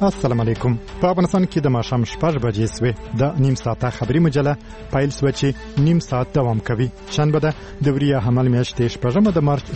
السلام علیکم. په افغانستان کې د ماښام 6 بجې سوې د نیم ساعته خبري مجله پایل سو چې نیم ساعت دوام کوي. شنبه ده د وریه حمل میاشتې 6 د مارچ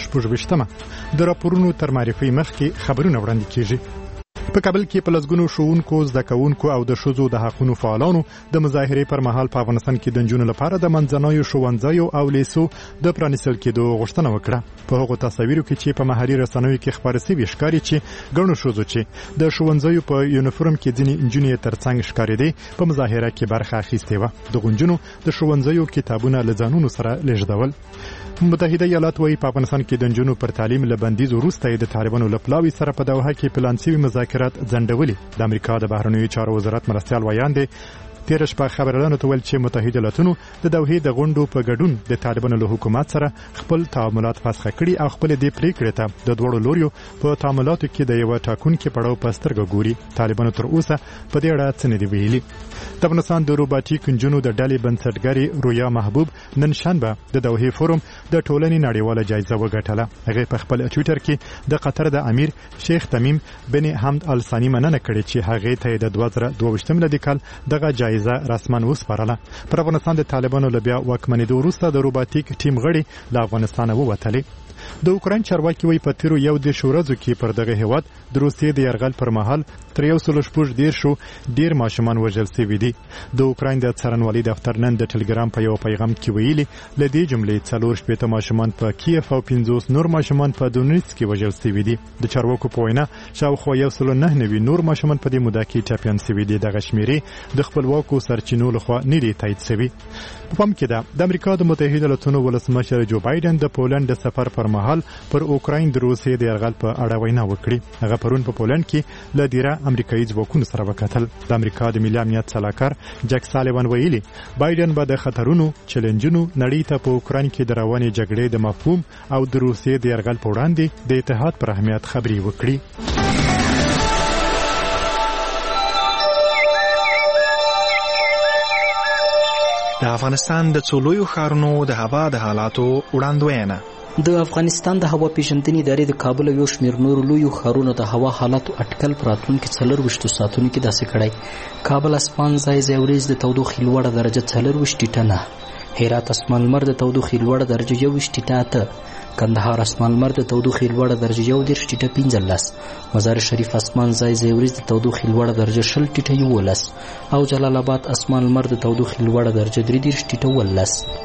28 د راپورونو تر معرفي مخکې خبرونه وړاندې کیږي. په کابل کې په لسګونو شوونکو، زده کوونکو او د ښځو د حقوقو فعالانو د مظاهرې پر مهال په افغانستان کې د نجونو لپاره د منځنیو ښوونځیو او لیسو د پرانیستل کېدو غوښتنه وکړه. په هغو تصاویرو کې چې په محلي رسنیو کې خپاره شوي ښکاري چې ګڼو ښځو چې د ښوونځیو په یونیفورم کې ځینې نجونې ترڅنګ ښکارېدې په مظاهره کې برخه اخیستې وه. د غونجونو د ښوونځیو کتابونه له ځانونو سره لیږدول. متحده ایالات وايي په افغانستان کې د نجونو پر تعلیم له بندیز وروسته د طالبانو له پلاوي سره په دوحه کې پلان شوي مذاکرات ځنډولي. د امریکا د بهرنیو چارو وزارت مرستیال ویاند تیر شپه خبرونه تول چې متحده ایالاتونو د دوحې د غونډو په ګډون د طالبانو له حکومت سره خپل تعاملات فسخ کړي او خپل د پریکړې ته د دوړو لوريو په تعاملاتو کې د یو ټاکونکو پړاو په سترګو ګوري. طالبانو تر اوسه په دې اړه څه نه دی ویلي. د افغانستان د روباټیک انجنونو د ډلې بنسټګر رویا محبوب نن شنبه د دوحې فورم د ټولنې نړیواله جایزه وګټله. هغه په خپل ټوئیټر کې د قطر د امیر شیخ تمیم بن حمد ال ثانی مننه کړې چې هغه ته د 2022 میلادي کال دغه جایزه رسماً وسپارله. پر افغانستان د طالبانو له بیا واکمنېدو وروسته د روباټیک ټیم غړي له افغانستانه ووتلي. د اوکراین چارواکي وایي په تیرو یو د شورزو کې پر دغه هیواد د روسیې د یرغل پر مهال تر 114 ډیر ماشومان وژل شوي دي. د اوکراین د څارنوالۍ دفتر نن د ټلګرام په یو پیغام کې ویلي لدې جملې 4 ماشومان په کیف او 50 نور ماشومان په دونیتسک کې وژل شوي دي. د چارواکو په وینا شاوخوا 109 نور ماشومان په دې موده کې ټاپیان شوي دي. دغه شمیرې د خپلواکو سرچینو لخوا نه دي تایید شوي. په پام کې ده د امریکا د متحده ایالاتونو ولسمشر جو بایدن د پولند د سفر پر مهال پر اوکراین د روسیې د یرغل په اړه وینا وکړي. هغه پرون په پولند کې له ډیره امریکایي ځواکونو سره وکتل. د امریکا د ملي امنیت سلاکار جک سالیوان ویلي بایدن به د خطرونو چیلنجونو نړۍ ته په اوکراین کې د روانې جګړې د مفهوم او د روسیې د یرغل په وړاندې د اتحاد پر اهمیت خبرې وکړي. د افغانستان د څولویو ښارونو د هوا د حالاتو وړاندوینه. د افغانستان د هوا پیژندنې ادارې د کابل او یو شمېر نورو لویو ښارونو د هوا حالاتو اټکل په راتلونکي 24 ساعتونو کې داسې کړی. کابل اسمان ځای ځای ورځ د تودوخې لوړه درجه 24.9، هرات اسمان لمر د تودوخې لوړه درجه 21.8، کندهار اسمان لمر د تودوخې لوړه درجه 11.15، مزار شریف اسمان ځای ځای ورځ د تودوخې لوړه درجه 20.11 او جلال آباد اسمان لمر د تودوخې لوړه درجه 33.12.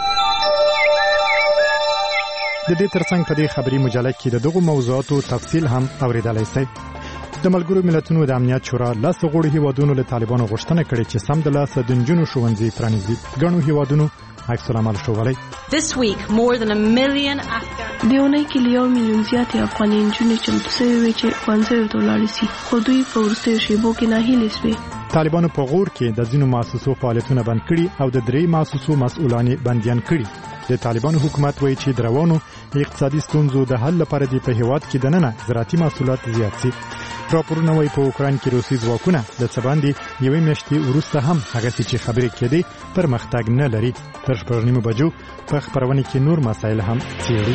د دې ترڅنګ په دې خبري مجله کې د دغو موضوعاتو تفصیل هم اوریدلای شئ. د ملګرو ملتونو د امنیت شورا 10 غړو هیوادونو له طالبانو غوښتنه کړې چې سم د لاسه د نجونو ښوونځي پرانیزي. ګڼو هیوادونو عکس العمل شوولای. This week more than 1 million Afghan دیونه کې له 1 میلیون زیات افغاني نجونې چمتو شوي وي چې ښوونځیو ته ولاړې شي، خو دوی په وروستیو شېبو کې ناهیلې شوې. طالبانو په غور کې د ځینو مؤسسو فعالیتونه بند کړي او د 3 مؤسسو مسؤلان بنديان کړي. د طالبانو حکومت وایي چې دروانو اقتصادي ستونزو د حل لپاره د په هیواد کې دننه زراعتي محصولات زیات شي. راپورونه وایي په اوکراین کې روسي ځواکونه د څباندې یوې میاشتې وروسته هم هغه چې خبرې کېدې پرمختګ نه لري. تر 9 بجو په خبرونه کې نور مسایل هم څېړي.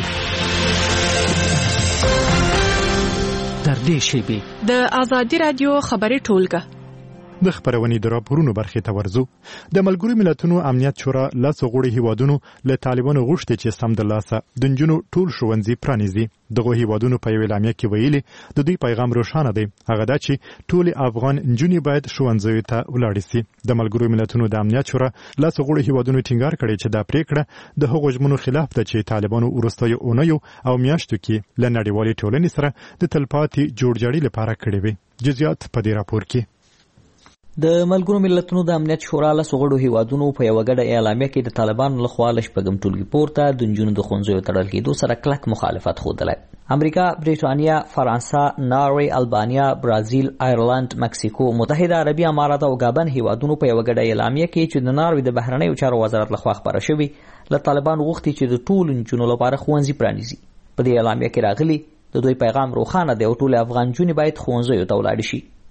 تر دې شیبې د ازادي رادیو خبري ټولګه د خبرونې د راپورونو برخې ته ورځو. د ملګرو ملتونو امنیت شورا 10 غړي هیوادونو له طالبانو غوښتي چې سم د لاسه د نجونو ټول ښوونځي پرانیزي. دغه هیوادونو په یو اعلامیه کې ویلي د دوی پیغام روښانه دی، هغه دا چې ټول افغان نجونې باید ښوونځیو ته ولاړې شي. د ملګرو ملتونو د امنیت شورا 10 غړي هیوادونو ټینګار کړی چې دا پریکړه د هغو ژمنو خلاف ده چې طالبانو وروستیو اونیو او میاشتو کې له نړیوالې ټولنې سره د تلپاتې جوړجاړي لپاره کړی وي. جزئیات په دې راپور کې. د ملګرو ملتونو د امنیت شورا له غړو هیوادونو په یو غړ اعلامیه کې د طالبانو لخوا له شپږم ټولګي پورته د نجونو د ښوونځیو تړل کېدو سره کلک مخالفت ښودلی. امریکا، بریټانیا، فرانسه، ناروې، البانیا، برازیل، آیرلند، مکسیکو، متحده عربي امارات او ګابن هیوادونو په یو غړ اعلامیه کې چې د ناروې د بهرنیو چارو وزارت لخوا خبره شوې له طالبان غوښتي چې د ټولو نجونو لپاره ښوونځي پرانیزي. په دې اعلامیه کې راغلي د دوی پیغام روښانه دی او ټول افغان نجونې باید ښوونځیو ته ولاړې شي.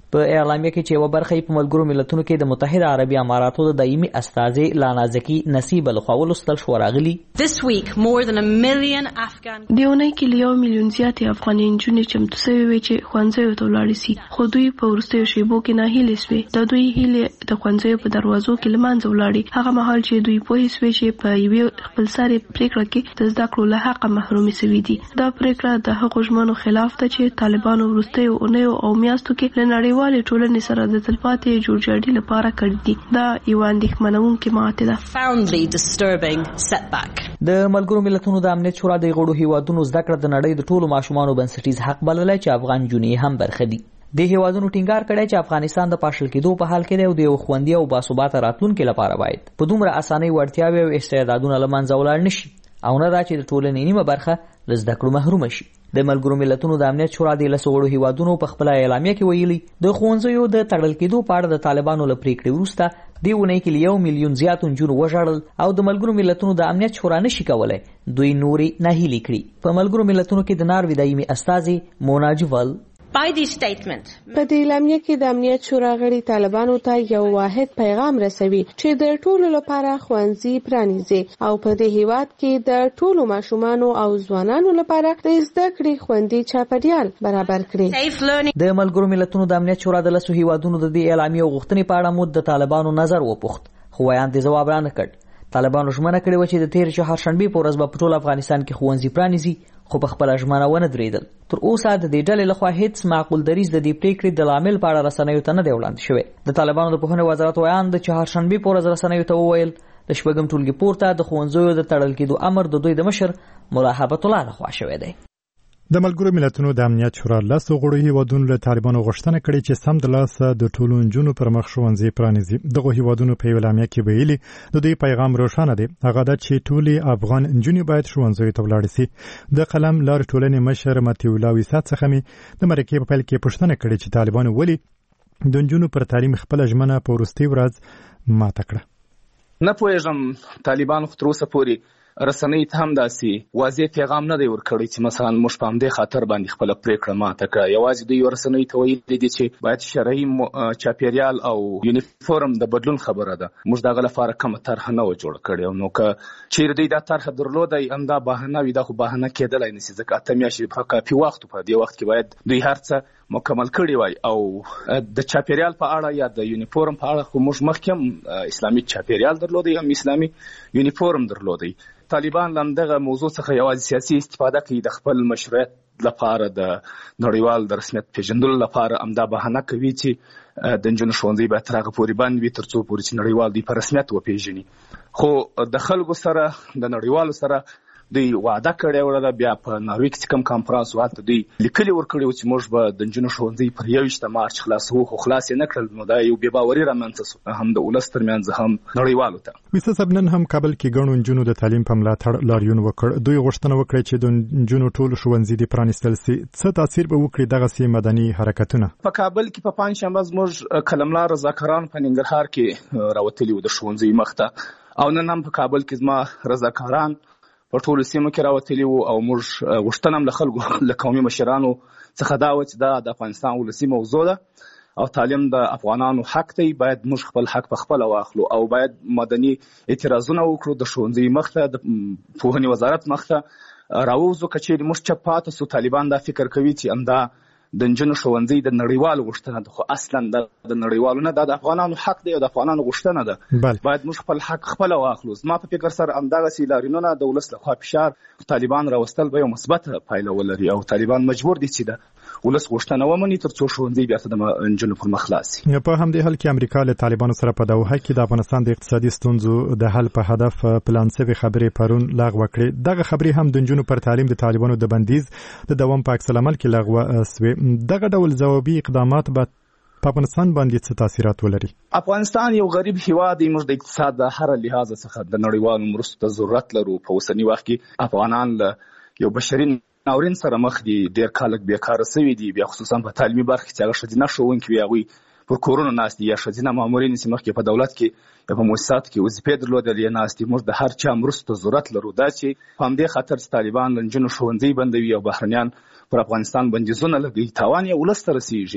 په اعلامیه کې چې یوه برخه یې په ملګرو ملتونو کې د متحده عربي اماراتو د دایمي استازې لانا زکي نصیب لخوا ولوستل شو راغلي. This week more than 1 million Afghan دیونه کې له 1 میلیون زیاتې افغاني نجونې چمتو شوي وي چې ښوونځیو ته ولاړې شي، خو دوی په وروستیو شیبو کې ناهیلې شوې. د دوی هیلې د ښوونځیو په دروازو کې له منځه ولاړې، هغه مهال چې دوی پوهې شوې چې په یوې خپلسرې پرېکړه کې د زده کړو له حقه محرومې شوي دي. دا پرېکړه د هغو ژمنو خلاف ده چې طالبانو وروستیو اونیو او میاشتو کې له نړیوالې ټولنې سره د تلپاتې جوړجاړي لپاره کړي دي. دا یو اندېښمنونکې ماتې ده. profoundly disturbing setback. د ملګرو ملتونو د امنیت شورا د غړو هیوادونو زده کړه د نړۍ د ټولو ماشومانو بنسټیز حق بللی چې افغان نجونې هم برخه دي. د هیوادونو ټینګار کړی چې افغانستان د پاشل کېدو په حال کې دی او د یو خوندي او باثباته راتلونکي لپاره باید په دومره اسانۍ وړتیاوې او استعدادونه له منځه ولاړ نشي او نه دا چې د ټولنې نیمه برخه له زده کړو محرومه شي. د ملګرو ملتونو د امنیت شورا د 10 غړو هیوادونو په خپل اعلامیه کې ویلي د ښوونځیو د تړل کېدو په اړه د طالبانو له پریکړې وروسته دی ونې کې 1 میلیون زیات نجونو وژړل او د ملګرو ملتونو د امنیت شورا نشي کولای دوی نوري ناهیلي کړي. په ملګرو ملتونو کې د ناروې دایمي استازې مونا جوال By this statement په دې اعلامیه کې د امنیت شورا غړي طالبانو ته یو واحد پیغام رسوي چې د ټولو لپاره ښوونځي پرانیزي او په دې هیواد کې د ټولو ماشومانو او ځوانانو لپاره د زده کړې خوندي چاپیریال برابر کړي. د ملګرو ملتونو د امنیت شورا د 10 هیوادونو د دې اعلامیې غوښتنې په اړه مو د طالبانو نظر وپوښت، خو وایاند یې ځواب رانه کړ. طالبانو ژمنه کړې وه چې د تېرې چهارشنبې په ورځ به په ټول افغانستان کې ښوونځي پرانیزي، خو په خپله ژمنه ونه درېدل. تر اوسه د دې ډلې لخوا هیڅ معقول دریځ د دې پرېکړې د لامل په اړه رسنیو ته نه دی وړاندې شوی. د طالبانو د پوهنې وزارت ویاند د چهارشنبې په ورځ رسنیو ته وویل د شپږم ټولګي پورته د ښوونځیو د تړل کېدو امر د دوی د مشر ملا هبت الله لخوا شوی دی. د ملګرو ملتونو د امنیت شورا 10 غړو هیوادونو له طالبانو غوښتنه کړې چې سم د لاسه د ټولو نجونو پر مخ ښوونځي پرانیزي. دغه هیوادونو په اعلامیه کې ویلي د دوی پیغام روښانه دی، هغه دا چې ټولې افغان نجونې باید ښوونځیو ته ولاړې شي. د قلم لار ټولنې مشر متي الله وسات څخه مې د مرکې په پیل کې پوښتنه کړې چې طالبانو ولې د نجونو پر تعلیم خپل ژمنه په وروستي ورځ ماته کړه. نه پوهېږم طالبانو خو تر اوسه پورې رسنۍ ته هم داسې واضح پیغام نه دی ورکړی چې مثلا موږ په همدې خاطر باندې خپله پرېکړه ماته کړه. یوازې دوی رسنۍ ته ویلي دي چې باید شرعي چاپیریال او یونیفورم د بدلون خبره ده. موږ دغه لپاره کومه طرحه نه وه جوړه کړې، نو که چیرې دوی دا طرحه درلودی همدا بهانه وي، دا خو بهانه کېدلی نشي ځکه 8 میاشتې کافي وخت په دې وخت کې باید دوی هر څه مکمل کړي وای. او د چاپیریال په اړه یا د یونیفورم په اړه خو موږ مخکې اسلامي چاپیریال درلودی، هم اسلامي یونیفورم درلودی. طالبان له همدغه موضوع څخه یوازې سیاسي استفاده کوي، د خپل مشروعیت لپاره د نړیوال د رسمیت پیژندلو لپاره همدا بهانه کوي چې د نجونو ښوونځي باید تر هغه پورې بند وي تر څو پورې چې نړیوال دوی په رسمیت وپیژني. خو د خلکو سره د نړیوالو سره دوی وعده کړې وه، بیا په ناروې کې چې کوم کانفرانس و هلته دوی لیکلي ورکړي وو چې موږ به د نجونو ښوونځي پر 21 مارچ خلاصوو، خو خلاص یې نه کړل. نو دا یو بې باوري رامنځته شو هم د ولس ترمنځ هم نړیوالو ته. ویسه صاحب نن هم کابل کې ګڼو نجونو د تعلیم په ملاتړ لاریون وکړ. دوی غوښتنه وکړه چې د نجونو ټول ښوونځي دې پرانیستل سي. څه تاثیر به وکړي دغسې مدني حرکتونه؟ په کابل کې په پنجشنبه زموږ قلملار رضاکاران په ننګرهار کې راوتلي وو د ښوونځي مخ ته، او نن هم په کابل کې زما رضاکاران په ټولو سیمو کې راوتلي وو. او موږ غوښتنه هم له خلکو له قومي مشرانو څخه دا وه چې دا د افغانستان ولسي موضوع ده او تعلیم د افغانانو حق دی، باید موږ خپل حق په خپله واخلو او باید مدني اعتراضونه وکړو. د ښوونځي مخ ته د پوهنې وزارت مخ ته راووځو. که چیرې موږ چپ پاته سو، طالبان دا فکر کوي چې همدا د نجونو ښوونځي د نړیوالو غوښتنه ده، خو اصلا د نړیوالو نه، دا د افغانانو حق دی او د افغانانو غوښتنه ده. باید موږ خپل حق خپله واخلو. زما په فکر سره همدغسې لاریونونه د ولس لخوا فشار طالبان راوستل به یو مثبته پایله ولري او طالبان مجبور دي چې د ولس غوښتنه ومني تر څو ښوونځي بیرته د نجونو پر مخ خلاص شي. په همدې حال کې امریکا له طالبانو سره په دوحه کې د افغانستان د اقتصادي ستونزو د حل په هدف پلان شوې خبرې پرون لغوه کړې. دغه خبرې هم د نجونو پر تعلیم د طالبانو د بندیز د دوام په عکس العمل کې لغوه شوې. دغه ډول ځوابي اقدامات به په افغانستان باندې څه تاثیرات ولري؟ افغانستان یو غریب هیواد دی. موږ د اقتصاد د هر لحاظ څخه د نړیوالو مرستو ته ضرورت لرو. په اوسني وخت کې افغانان له یو بشري ناورین سره مخ دي. ډېر خلک بیکاره شوي دي، بیا خصوصا په تعلیمي برخه کې چې هغه ښځینه ښوونکي وي هغوی پر کورونو ناست دي، یا ښځینه مامورین چې مخکې په دولت کې یا په مؤسساتو کې وظیفې درلودلې یې ناست دي. موږ د هر چا مرستو ته ضرورت لرو. دا چې په همدې خاطر چې طالبان له نجونو ښوونځي بندوي او بهرنیان پر افغانستان بندیزونه لګوي، تاوان یې ولس ته رسېږي.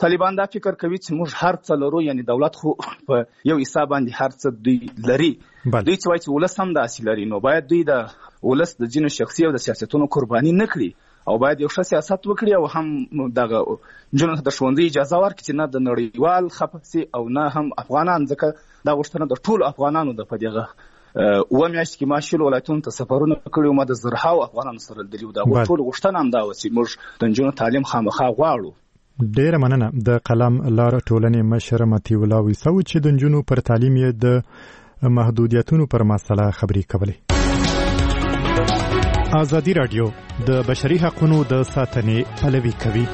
طالبان دا فکر کوي چې موږ هر څه لرو، یعنی دولت خو په یو حساب باندې هر څه دوی لري. دوی چې وایي چې ولس هم داسې لري، نو باید دوی د ولس د ځینو شخصي او د سیاستونو قرباني نه کړي او باید یو ښه سیاست وکړي او هم دغه نجونو ته د ښوونځي اجازه ورکړي چې نه د نړیوال خفه سي او نه هم افغانان، ځکه دا غوښتنه د ټولو افغانانو ده. په دغه اوه میاشتې کې ما شلو ولایتونو ته سفرونه کړي او ما د زرهاو افغانانو سره لیدلي وو. د ټولو غوښتنه هم دا وه چې موږ د نجونو تعلیم خامخا غواړو. ډیره مننه. د قلم لار ټولنې مشر متي الله ویسو چې د نجونو پر تعلیم یې د محدودیتونو پر مسله خبرې کولې. ازادي راډیو د بشري حقوقو د ساتنې پلوي کوي.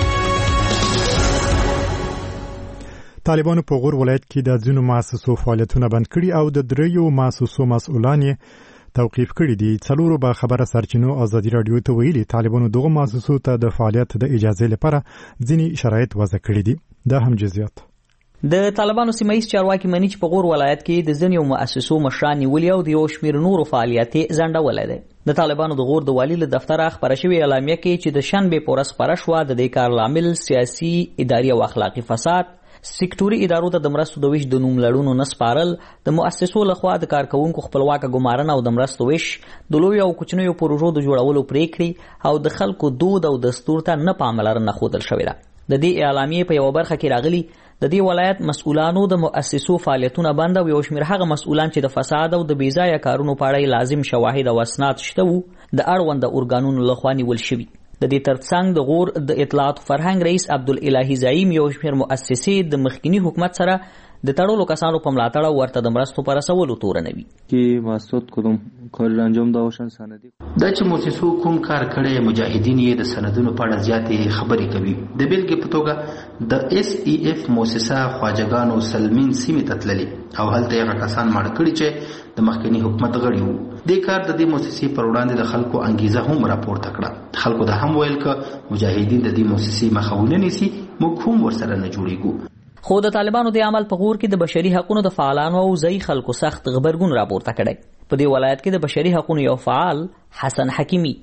طالبانو په غور ولایت کې د ځینو مؤسسو فعالیتونه بند کړي او د دریو مؤسسو مسؤلان یې توقیف کړي دي. څلورو به خبره سرچینو ازادي راډیو ته ویلي طالبانو دغه مؤسسو ته د فعالیت د اجازه لپاره ځینې شرایط وضع کړي دي. دا هم جزئیات. د طالبانو سیمایي چارواکي مني چې په غور ولایت کې د ځینو مؤسسو مشران نیولي او د یو شمېر نورو فعالیت ځنډولی دی. د طالبانو د غور د والي له دفتره خپره شوې اعلامیه کې چې د شنبې په ورځ خپره شوه د دې کار لامل سیاسي، اداري او اخلاقي فساد، سکتوري ادارو ته د مرستو د ویش د نوم لړونو نه سپارل، د مؤسسو لخوا د کارکوونکو خپلواکه ګمارنه او د مرستو ویش، د لویو او کوچنیو پروژو د جوړولو پریکړې او د خلکو دود او دستور ته نه پاملرنه ښودل شوې ده. د دې اعلامیې په یوه برخه کې راغلي د دې ولایت مسؤلانو د مؤسسو فعالیتونه بند او یو شمېر هغه مسؤلان چې د فساد او د بېځایه کارونو په اړه لازم شواهد او اسناد شته وو د اړونده ارګانونو لخوا نیول شوي. د دې ترڅنګ د غور د اطلاعات فرهنګ رئیس عبدالالهي زعیم یو شمېر مؤسسې د مخکینی حکومت سره د تړلو کسانو په ملاتړ او ورته د مرستو په رسولو تورنوي. کې مقصود کدوم کار انجام داشتن سندی دا چې مؤسسو کوم کار کړي مجاهدین یې د سندونو په اړه زیاتې خبرې کوي. د بیلګې په توګه د اس ای اف مؤسسه خواجګانو سلمین سیمې ته تللي او هلته یې هغه کسان مړه کړي چې د مخکني حکومت غړي وو. دې کار د دې مؤسسې پر وړاندې د خلکو انګیزه هم راپورته کړه. خلکو دا هم ویل چې مجاهدین د دې مؤسسې مخه ونه نیسي موږ هم ورسره نه جوړیږو. خو د طالبانو د عمل په غور کې د بشري حقوقو د فعالانو او ځای خلکو سخت غبرګون راپورته کړی. په دې ولایت کې د بشري حقوقو یو فعال حسن حکیمی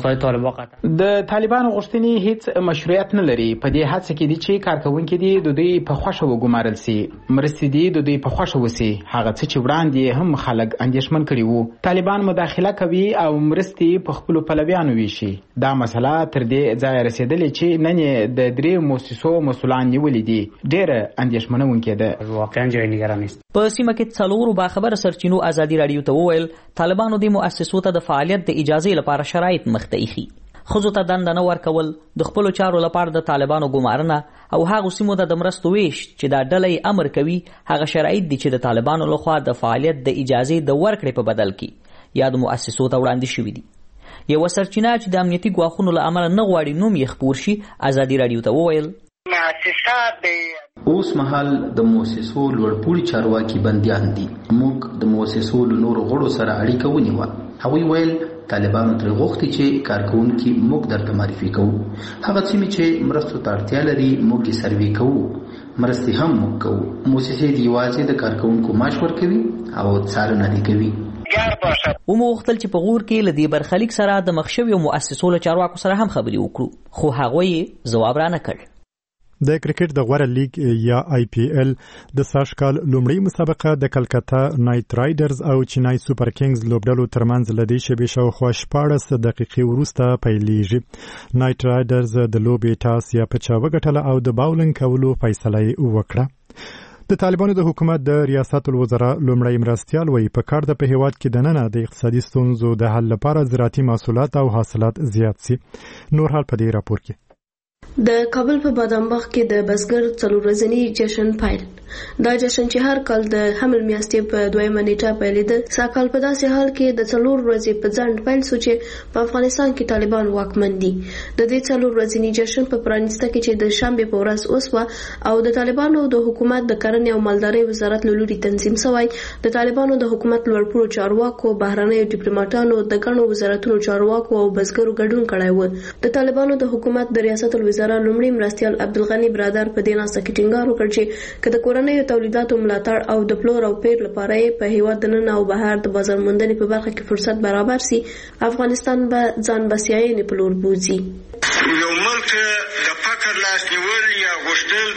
د طالبانو غوښتنې هیڅ مشروعیت نه لري. په دې هڅه کې دي چې کارکوونکي دي د دوی په خوښه وګمارل سي، مرستې دي د دوی په خوښه وسي. هغه څه چې وړاندې هم خلک اندېښمن کړي وو. طالبان مداخله کوي او مرستې په خپلو پلویانو ویشي. دا مسله تر دې ځایه رسېدلې چې نن یې د درې مؤسسو مسؤلان نیولي دي. ډېره اندېښمنونکې ده. واقعا جای نگران است. په سیمه کې څلورو باخبره سرچینو ازادي راډیو ته وویل طالبانو د مؤسسو ته د فعالیت د اجازې لپاره شرایط مخته ایښي. ښځو ته دنده نه ورکول، د خپلو چارو لپاره د طالبانو ګمارنه او هغو سیمو ته د مرستو ویش چې دا ډله یې امر کوي هغه شرایط دي چې د طالبانو لخوا د فعالیت د اجازې د ورکړې په بدل کې یا د مؤسسو ته وړاندې شوي دي. یوه سرچینه چې د امنیتي ګواښونو له امله نه غواړي نوم یې خپور شي ازادي راډیو ته وویل اوس مهال د مؤسسو لوړپوړي چارواکي بندیان دي. موږ د مؤسسو له نورو غړو سره اړیکه ونیوه. هغوی ویل طالبانو ترې غوښتي چې کارکوونکي موږ درته معرفي کوو. هغه سیمې چې مرستو ته اړتیا لري موږ یې سروې کوو. مرستې هم موږ کوو. مؤسسې دې یوازې د کارکوونکو معاش ورکوي او څارنه دې کوي. وموغتل چې په غور کې له دې برخلیک سره د مخ شویو مؤسسو له چارواکو سره هم خبرې وکړو خو هغوی ځواب رانه کړ. د کرکټ د غوره لیگ یا آی پی ایل د سږ کال لومړۍ مسابقه د کلکتا نایټ رایډرز او چینای سوپر کینګز لوبډلو ترمنځ له دې شیبې شاوخوا 14 دقیقې وروسته پیلیږي. نایټ رایډرز د لوبې ټاس یا پچا وګټله او د باولینګ کولو فیصله یې وکړه. د طالبانو د حکومت د ریاست الوزرا لومړی مرستیال وایي په کار ده په هیواد کې دننه د اقتصادي ستونزو د حل لپاره زراعتي محصولات او حاصلات زیات سي. نور حال په دې راپور کې. د کابل په بادامباغ کې د بزګر څلور ورځنی جشن پیل. دا جشن چې هر کال د حمل میاشتې په 2 نیټه پیلېده ساکال په داسې حال کې د څلور ورځې په ځنډ پیل شو چې په افغانستان کې طالبان واکمن دي. د دې څلور ورځنی جشن په پرانیسته کې چې د شنبې په ورځ اوسوه او د طالبانو د حکومت د کرنې او مالدارۍ وزارت له لوري تنظیم شوی. د طالبانو د حکومت لوړپوړو چارواکو، بهرنیو ډیپلوماټانو، د ګڼو وزارتونو چارواکو او بزګرو ګډون کړی و. د طالبانو د حکومت د ریاست الوزرا لومړي مرستیال عبدالغنی برادر په دې ناسته کې ټینګار وکړ چې که د کورنیو تولیداتو ملاتړ او د پلور او پیر لپاره په هیواد دننه او بهر د بازار موندنې په برخه کې فرصت برابر سي افغانستان به ځان بسیاینې په لور بوځي. یو ملک د فقر لاس نیول یا غوښتل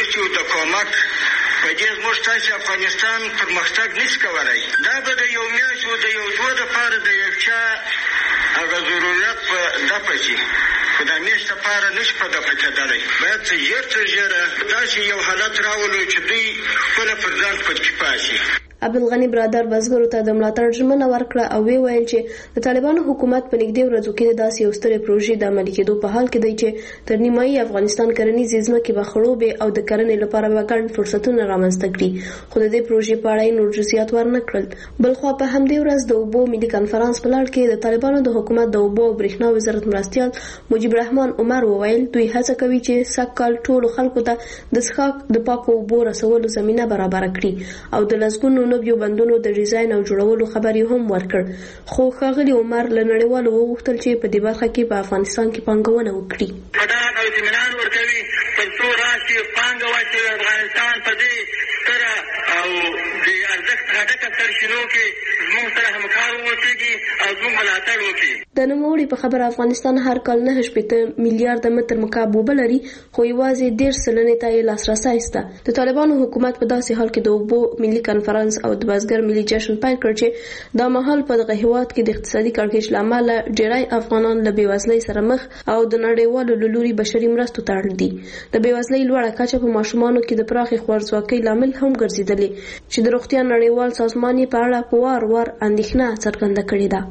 مرستې او د کومک په دې زموږ تاسې افغانستان پرمختګ نشي کولی. دا به د یو میاشت او د یو دوه دپاره د یو چا هغه ضرورت په دفع شي، خو د میاشت دپاره نشي په دفع کېدلی. باید څه ژر تر ژره داسې یو حالت راولو چې دوی خپله پر ځان پتکفا شي. عبدالغني برادر بزګرو ته د ملاتړ ژمنه ورکړه او ویل چې د طالبانو حکومت په نږدې ورځو کې داسې یو سترې پروژې د عملي کېدو په حال کې دی چې تر نیمایي افغانستان کرنیزې ځمکې به خړوبې او د کرنې لپاره به ګڼ فرصتونه رامنځته کړي، خو د دې پروژې په اړه یې نور جزئیات ورنه کړل. بلخوا په همدې ورځ د اوبو ملي کنفرانس په لړ کې د طالبانو د حکومت د اوبو او برېښنا وزارت مرستیال مجيب الرحمن عمر وویل دوی هڅه کوي چې سږکال ټولو خلکو ته د څښاک د پاکو اوبو رسولو زمینه برابره کړي او د لسګونو نویو بندونو د ډیزاین او جوړولو خبر یې هم ورکړ. خو ښاغلي عمر له نړیوالو وغوښتل چې په دې برخه کې په افغانستان کې پانګونه وکړي. په دغه ډول اطمینان ورکوي تر څو راشي پانګه واچوي افغانستان په دې ستره او د ارزښت ډکه سرچینو کې زموږ سره همکار واوسېږي او زموږ ملاتړ وکړي. د نوموړي په خبره افغانستان هر کال 9.8 میلیارډ متر مکعب اوبه لري، خو یوازې 1.5 سلنې ته یې لاسرسی شته. د طالبانو حکومت په داسې حال کې د اوبو ملي کنفرانس او د بزګر ملي جشن پیل کړ چې دا مهال په دغه هیواد کې د اقتصادي کړکېچ له امله ډېری افغانان له بېوزلۍ سره مخ او د نړیوالو له لوري بشري مرستو ته اړ دي. د بېوزلۍ لوړه کچه په ماشومانو کې د پراخې خوارځواکۍ لامل هم ګرځېدلې چې د روغتیا نړیوال سازمان یې په اړه په وار وار اندېښنه څرګنده کړې ده.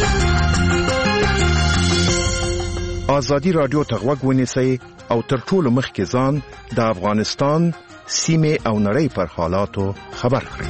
ازادي رادیو ته غوږ ونیسئ او تر ټولو مخکې ځان د افغانستان سیمه او نړۍ پر حالاتو خبر کړئ.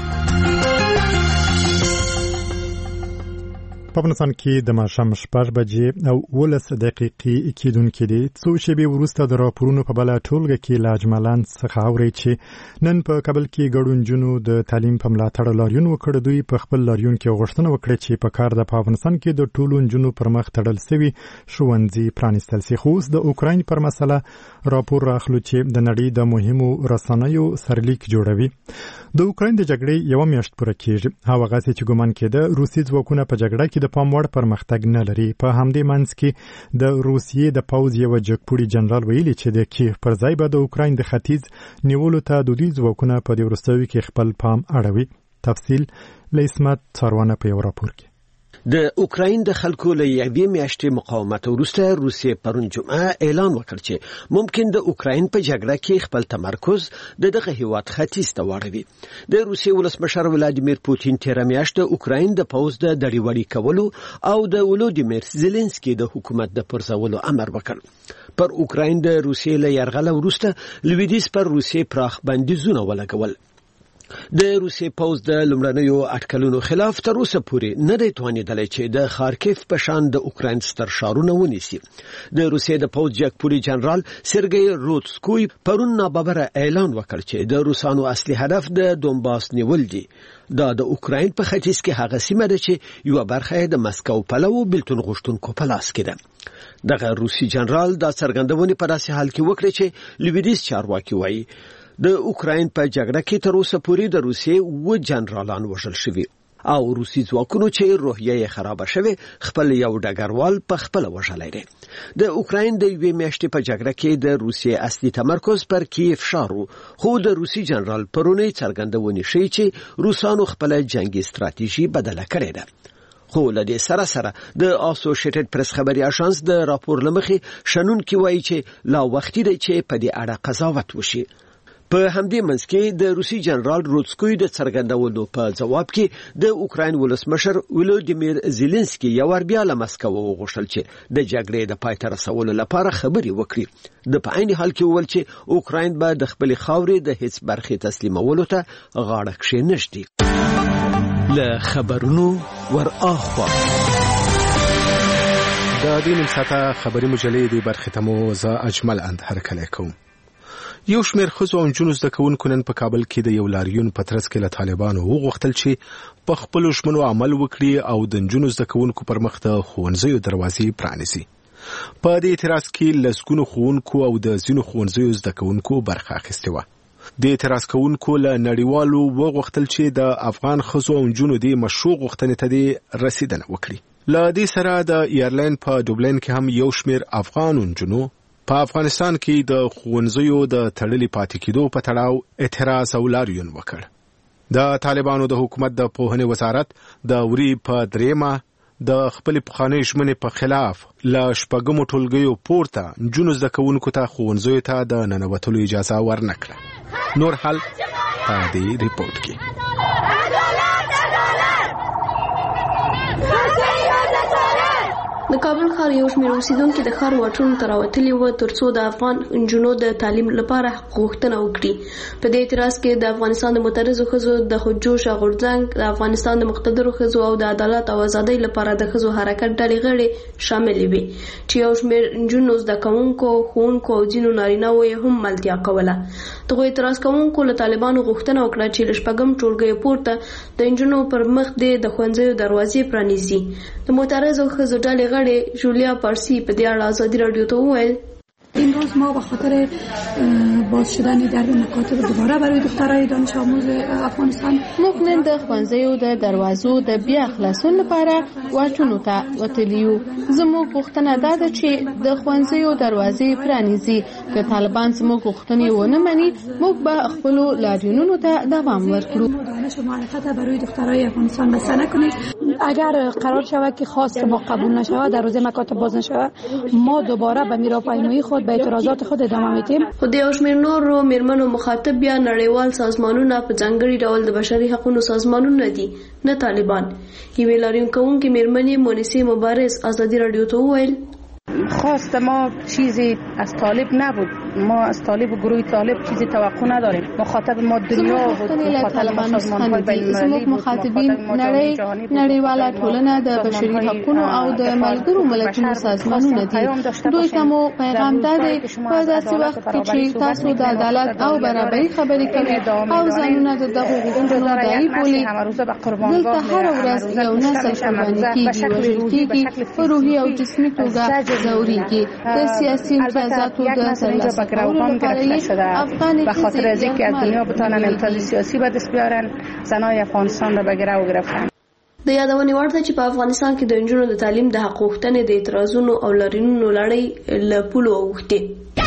په افغانستان کې د ماښام 6 بجې او 12 دقیقې کېدونکې دي. څو شېبې وروسته د راپورونو په بله ټولګه کې له اجمالان څخه اورئ چې نن په کابل کې ګډو نجونو د تعلیم په ملاتړ لاریون وکړ. دوی په خپل لاریون کې غوښتنه وکړه چې په کار د افغانستان کې د ټولو نجونو پر مخ تړل شوي ښوونځي پرانیستل شي. خو اوس د اوکراین پر مسله راپور راخلو چې د نړۍ د مهمو رسنیو سرلیک جوړوي. د اوکراین د جګړې یو میاشت پوره کېږي. هغه چې ګومان کېده روسي ځواکونه په جګړه کې د پام وړ پرمختګ نه لري. په همدې منځ کې د روسیې د پوځ یو جګپوړي جنرال ویلي چې د کیف پر ځای به د اوکراین د ختیځ نیولو ته د دوی ځواکونه په دې وروستیو کې خپل پام اړوي. تفصیل له اسمت څاروانه په یو راپور کې. د اوکراین د خلکو له یوې میاشتې مقاومت وروسته روسیې پرون جمعه اعلان وکړ چې ممکن د اوکراین په جګړه کې خپل تمرکز دغه هیواد ختیځ ته واړوي. د روسیې ولسمشر ولادیمیر پوتین تیر میاشت د اوکراین د پوځ د دړیوړي کولو او د ولودیمیر زيلنسکي د حکومت د پرځولو امر وکړ. پر اوکراین د روسیې له یرغل وروسته لویدیځ پر روسیې پراخ بندیزونه ولګول. د روسیې پوځ د لومړنیو اټکلونو خلاف تر اوسه پورې نه دی توانیدلی چې د خارکیف په شان د اوکراین ستر ښارونه ونیسي. د روسیې د پوځ جګپوړي جنرال سرګی روتسکوی پرون ناببره اعلان وکړ چې د روسانو اصلي هدف د دونباس نیول دي. دا د اوکراین په ختیځ کې هغه سیمه ده چې یو برخه د مسکو پلو بلتون غوښتونکو په لاس کې ده. دغه روسي جنرال دا څرګندونې په داسې حال کې وکړې چې لویدیځ چارواکي وایي د اوکراین په جګړه کې تر اوسه پورې د روسیې 7 جنرالان وژل شوي او روسي ځواکونو چې روحیه یې خرابه شوې خپل یو ډګروال په خپل وژلی دی. د اوکراین د یوې میاشتې په جګړه کې د روسیې اصلي تمرکز پر کیف ښار و، خو د روسي جنرال پرونی څرګندونې ښیي چې روسانو خپل جنگي ستراتیژي بدله کړې ده. خو له دې سره د اسوسییټډ پریس خبري اژانس د راپور لمخې شنونکي وایي چې لا وختي دی چې په دې اړه قضاوت وشي. په همدې منځ کې د روسي جنرال روتسکوی د څرګندولو په جواب کې د اوکراین ولسمشر ولودیمیر زيلنسکي یو ور بیا له مسکو وغوښتل چې د جګړې د پای ته رسولو لپاره خبري وکړي. د په عین حال کې وویل چې اوکراین به د خپل خاورې د هیڅ برخې تسلیمولو ته غاړه کښېنږدي. له خبرونو ور اخوا د دې نیم ساعته خبري مجلې د برخې ته مو زه اجمل اند هرکلی کوم. یو شمېر ښځو او نجونو زده کوونکو نن په کابل کې د یو لاریون په ترڅ کې له طالبانو وغوښتل چې په خپلو ژمنو عمل وکړي او د نجونو زده کوونکو پر مخ د ښوونځیو دروازې پرانیزي. په دې اعتراض کې لسګونو ښوونکو او د ځینو ښوونځیو زده کوونکو برخه اخیستې وه. د اعتراض کوونکو له نړیوالو وغوښتل چې د افغان ښځو او نجونو د مشروع غوښتنې ته رسیدنه وکړي. له دې سره د ایرلند په ډوبلین کې هم یو شمېر افغان نجونو په افغانستان کې د ښوونځیو د تړلي پاتې کېدو په تړاو اعتراض او لاریون وکړ. د طالبانو د حکومت د پوهنې وزارت د وري په دریمه د خپل پخوانۍ ژمنې په خلاف له شپږمو ټولګیو پورته نجونو زده کوونکو ته ښوونځیو ته د ننوتلو اجازه ورنکړه. نور حال په دې ریپورت کې. د کابل ښار یو شمېر اوسیدونکو د ښار واټونو ته راوتلي وو ترڅو د افغان نجونو د تعلیم لپاره غوښتنه وکړي. په دې اعتراض کې د افغانستان د مترزو ښځو د خودجوشه غورځنګ، د افغانستان د مقتدرو ښځو او د عدالت او ازادۍ لپاره د ښځو حرکت ډلې غړي شاملې وي چې یو شمېر نجونو زده کوونکو، ښوونکو او ځینو نارینه‌وو یې هم ملتیا کوله. دغو اعتراض کوونکو له طالبانو غوښتنه وکړه چې له شپږم ټولګیو پورته د نجونو پر مخ د ښوونځیو دروازې پرانیزي. د مترزو ښځو ډلې جولیا پارسی په دې اړه ازادي رادیو ته وویل: امروز ما به خاطر باز شدن در مکاتب دوباره برای دخترای دانش آموز افغانستان موږ نن د ښوونځیو د دروازو د بیا خلاصون لپاره واټونو ته وتلي یو. زموږ غوښتنه دا ده چې د ښوونځیو دروازې پرانیزي. که طالبان زموږ غوښتنې ونه مني، موږ به خپلو لاریونونو ته دوام ورکړو. دانش و معرفت برای دخترای افغانستان بسته نکنید. اگر قرار شود که خواست ما قبول نشود، دروازه مکاتب باز نشود، ما دوباره به میراپیمایی خود به اعتراضات خود ادامه میدیم. خو د یو شمېر نورو میرمنو مخاطب بیا نړیوال سازمانونه په ځانګړي ډول د بشري حقوقو سازمانونه دي، نه طالبان. یوې لاریون کوونکې میرمنې مونیسې مبارز ازادي رادیو ته وویل: خواست ما چیزی از طالب نبود. ما از طالب و گروه طالب چیزی توقع نداریم. مخاطب ما دنیا بود، مخاطب ما سازمان‌های بین‌المللی بود، مخاطبین نړیواله ټولنه د بشري حقوقو او د ملګرو ملتونو سازمانونه دي. دوی ته مو پیغام دی په داسې وخت کې چې تاسو د عدالت او برابرۍ خبرې کوئ او ځانونه د دغو غوښتنو دایي بولئ، دلته هره ورځ یو نسل قرباني کېږي، وژل کېږي، په روحي او جسمي توګه ځورېږي. د سیاسي امتیازاتو د ترلاسه کولو لپاره یې به خاطر از اینکه از دنیا بتوانن امتیاز سیاسی به دست بیارن، زنای افغانستان را به گرو گرفتن. د یادونې وړ ده چې په افغانستان کې د نجونو د تعلیم د حق غوښتنې د اعتراضونو او لاریونونو لړۍ له پولو اوښتې.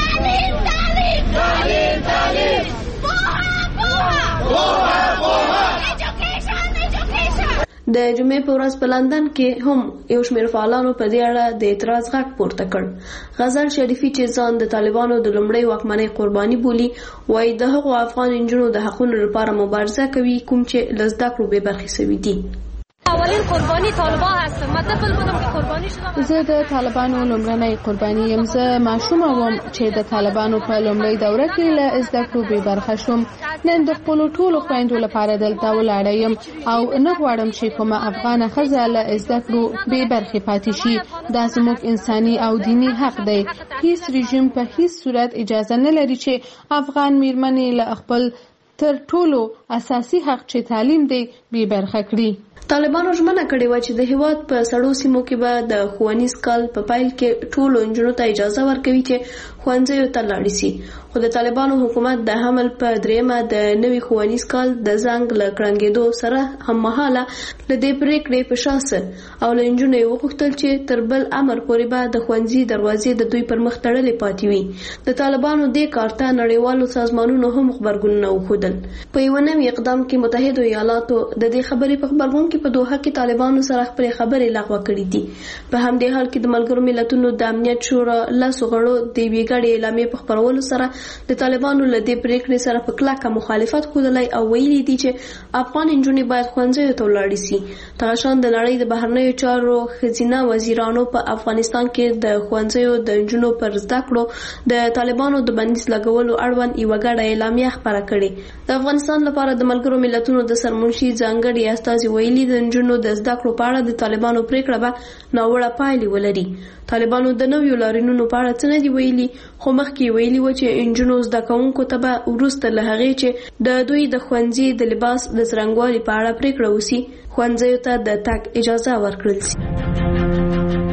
د جمعې په ورځ په لندن کې هم یو شمېر فعالانو په دې اړه د اعتراض غږ پورته کړ. غزل شریفي چې ځان د طالبانو د لومړۍ واکمنۍ قرباني بولي، وایي د هغو افغان نجونو د حقونو لپاره مبارزه کوي کوم چې له زده کړو بې برخې سوي دي. اولین قربانی طالبان هستم. من طفل بودم که قربانی شدم. زه د طالبانو لومړنۍ قرباني یم. زه ماشومه وم چې د طالبانو په لومړۍ دوره کې له زده کړو بې برخه شوم. نن د خپلو ټولو خویندو لپاره دلته ولاړه یم او نه غواړم چې کومه افغانه ښځه له زده کړو بې برخې پاتې شي. دا زموږ انساني او دینی حق دی. هیڅ رژیم په هیڅ صورت اجازه نه لري چې افغان میرمنې له خپل تر ټولو اساسي حق چې تعلیم دی بې برخه کړي. طالبانو ژمنه کړې وه چې د هېواد په سړو سیمو کې به د ښوونیز کال په پیل کې ټولو نجونو ته اجازه ورکوي چې ښوونځیو ته لاړې سي. خو د طالبانو حکومت د حمل په دریمه د نوي ښوونیز کال د زنګ له کړنګېدو سره هممهاله له دې پرېکړې په شا سه او له نجونو یې وغوښتل چې تر بل امر پورې به د ښوونځي دروازې د دوی پر مخ تړلې پاتې وي. د طالبانو دې کار ته نړیوالو سازمانونو هم غبرګونونه وښودل. په یوه نوي اقدام کې متحدو ایالاتو د دې خبرې په غبرګون کې په دوحه کې طالبانو سره خپلې خبرې لغوه کړې دي. په همدې حال کې د ملګرو ملتونو د امنیت شورا 10 غړو د یوې ګډې اعلامیې په خپرولو سره د طالبانو له دې پرېکړې سره په کلکه مخالفت ښودلی او ویلي دي چې افغان نجونې باید ښوونځیو ته ولاړې سي. دغه شان د نړۍ د بهرنیو چارو ښځینه وزیرانو په افغانستان کې د ښوونځیو د نجونو پر زده کړو د طالبانو د بندیز لګولو اړوند یوه ګډه اعلامیه خپره کړې. د افغانستان لپاره د ملګرو ملتونو د سرمنشي ځانګړي استازي ویلي د نجونو د زده کړو په اړه د طالبانو پرېکړه به ناوړه پایلې ولري. طالبانو د نویو لاریونونو په اړه څه نه دي ویلي، خو مخکې ویلي و چې نجونو زده کوونکو ته به وروسته له هغې چې د دوی د ښوونځي د لباس د څرنګوالي په اړه پرېکړه وسي، ښوونځیو ته د تګ اجازه ورکړل سي.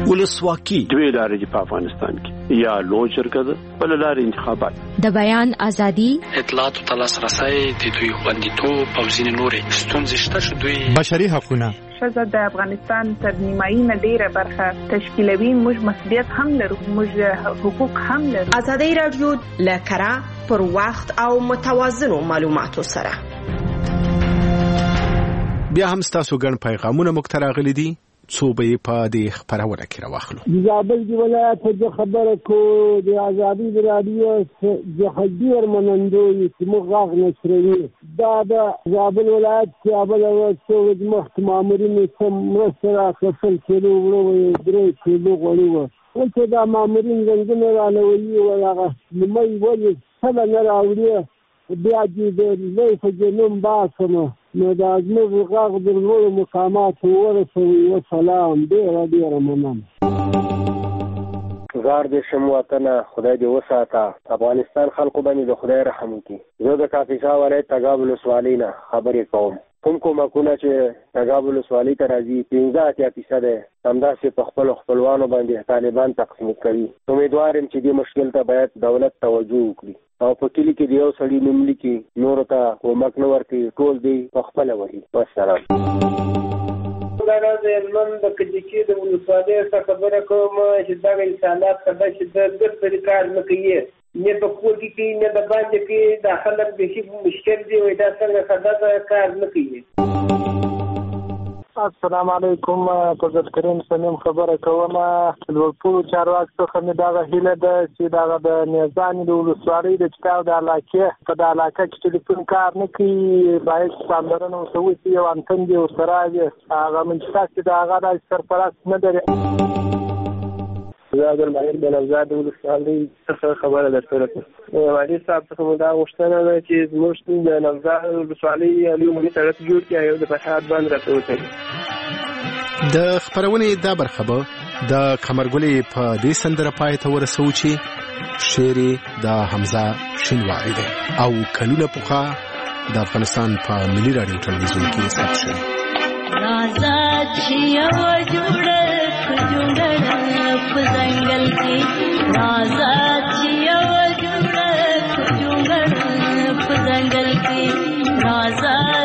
ولسواکي دوی لارې په افغانستان کې یا لوی شرکت بل لارې انتخابات د بیان ازادي اطلاعات او تلاسرسي د دوی خوندیتوب او ځینې نورې ستونزې شته چې دوی بشري حقوقونه ښځه د افغانستان تر نیمایي نه ډیره برخه تشکیلوي. موږ مسؤلیت هم لرو، موږ حقوق هم لرو. ازادي رادیو له کره پر وخت او متوازنو معلوماتو سره بیا هم ستاسو ګڼ پیغامونه موږ ته راغلي دي، څو به یې په دې خپرونه کې راواخلو. د زابل د ولایت په خبره کو د ازادي رادیو څخه ډیر منندوی چې موږ غاغ نشروي. دا د زابل ولایت کې ابل څو د مخت مامورینو سم مسره خپل کېلو ورو درې کېلو غوړو ولته دا مامورین څنګه رانوي او هغه مې ولې څه نه راوړي بیا دې د لوی فجنوم باسمه نو دا زموږ غاغ د لوړو مقاماتو ورسوي. وسلام ډېر مننه. زار دې شم وطنه خدای دې وساته، افغانستان خلکو باندې د خدای رحم وکړي. زه د کاپیسا ولایت تګاب ولسوالۍ نه خبرې کوم. کوم کومکونه چې تګاب ولسوالۍ ته راځي 15% همداسې په خپلوانو باندې طالبان تقسیم کوي. امیدوار یم چې دې مشکل ته باید دولت توجه وکړي او په کلی کې د یو سړي نوم لیکي نور ته کومک نه ورکړي، ټول دی په خپله وهي. والسلام. دا د هلمند د کجکي د ولسوالۍ څخه خبره کوم چې دغه انسانات څخه چې د ګډ کار نه کوي، نه په کور کې نه د باندې کې د خلک بهشي مشکل دی وي دا څنګه خدای کار نه کوي. السلام علیکم. حضرت کریم سنیم خبره کوم. لوړپوړو چارواکو څخه مې دغه هیله ده چې دغه د نیزانې د ولسوالۍ د چتاو د علاقې په د علاقه کې ټلیفون کار نه کوي، باید پاملرنه ورته وشي. یو انتن دی ورسره وي، هغه منشتات چې د هغه داسې سرپرست نه لري. زه عبدالمحیر بن افزاد د ولسوالۍ څخه خبره درته کوم. والي صاحب څخه مو دا غوښتنه ده چې زموږ د نوزاد ولسوالۍ علي عمومي سړک جوړ کړي او د فساد بند راته وتړي. د خپرونې دا برخه به د قمرګلې په دې سندره پای ته ورسو چې شعر د حمزه شینواری دی او کلونه پخوا د افغانستان په ملي رادیو ټلویزیون کې ثبت شوی. راځه چې یو جوړه په ځنګل کې، راځه چې یو جوړه په ځنګل کې، راځه